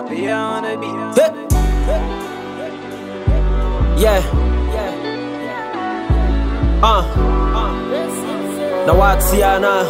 Yeah. Now what's here now?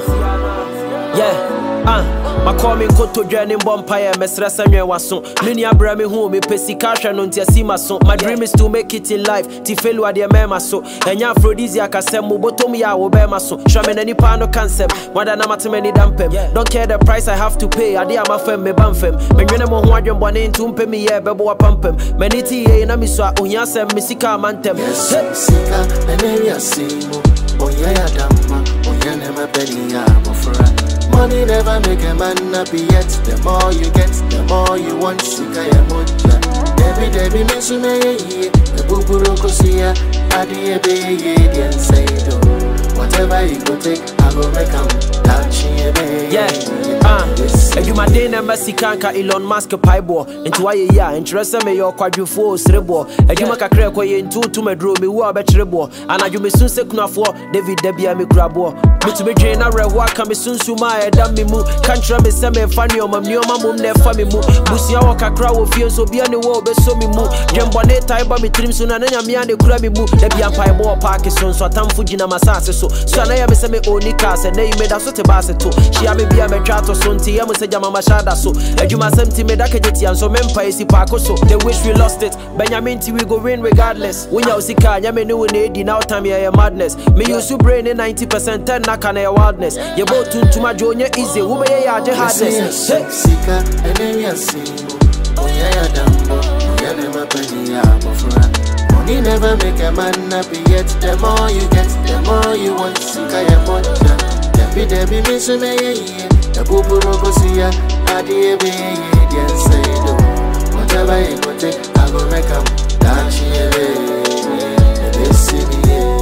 Yeah. My coming to journey bumpire, Messra Samuel Wasson. Linia Brami home, me pesi kasha non tia simason. My dream is to make it in life. Tifelu adi mema so. Enya aphrodisiac asemu bottom ya obema so. Shaman any pano concept. Wada na matemeni dampem. Don't care the price I have to pay. Adi amafem me bamfem. Menwene mo huadyon bwane intumpe mi ye bebo wapampem. Meniti ye na miswa unyasem misika amantem. Yes, sika meneria simo. Oya ya damma. Oya never penny ya mofra. Money never make a man happy yet. The more you get, the more you want. Sika ya moja. Debi mesume ye. The buburu kosia. Adi ebe ye. Dian say do. Whatever you go take, I go make 'em. Yeah, you my day na Masikanka Elon Musk paibo. Into why ya interest me your quadrufo srebo. You make a crack way into to me draw me wa betrebo. And you me soon se kuna for David Debia me grabo. Me to be drain a rewa come soon suma e dam me mu. Can't try me say me funny on my mum ne fa me mu. Busia waka crowd will feel so be any wo be so me mu. Jembone taiba me trim soon and me and the kura me mu. Debia paibo Parkinson so atam fuji na masase so. So na ya me say me oni cars and they made us so baseto. She a me be a me trato sonti ya se jama mashada so. Ejuma semti me dake jeti and so mempa isi pako so. They wish we lost it. Benjamin we go win regardless. When you usika ya me no need now time ya madness. Me use to brain 90% 10 na kana ya wildness. Ye bo tuntuma jonya easy. Wo be ya je hardness. Sika enenya simo. Oya ya dambo. Oya never penny ya mofra. Money never make a man happy yet. The more you get, the more you want. Sika ya moja. Debi mesume ye. The buburu kosia. Adi ebe ye. Dian say do. Whatever you go take, I go make 'em. Dachi ebe. Ebe sini ye.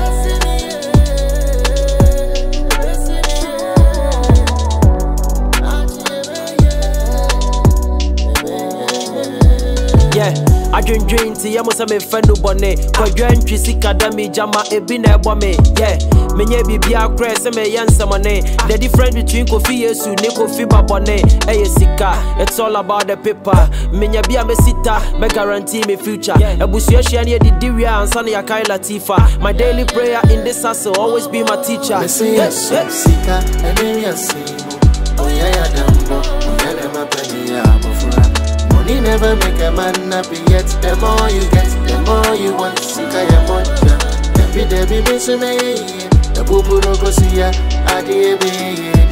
Yeah, I drink to ya must me friend no bonnet. For join Trisika Dami Jama e bin e me. Yeah, menye bibia press me yansa money. The difference between Kofi Yesu ne Kofi Babone. Eye sika, it's all about the paper. Menye bia me sita, me guarantee me future. Ebusu ehia ne di diria ansa na yakai Latifa. My daily prayer in this hustle always be my teacher. Yes, sika enenya simo. Oya ya dambo, oya never penny ya mofra. Money never make a man happy yet. The more you get, the more you want. Sika ya moja. Debi mesume ye. The buburu kosia. Adi ebe ye.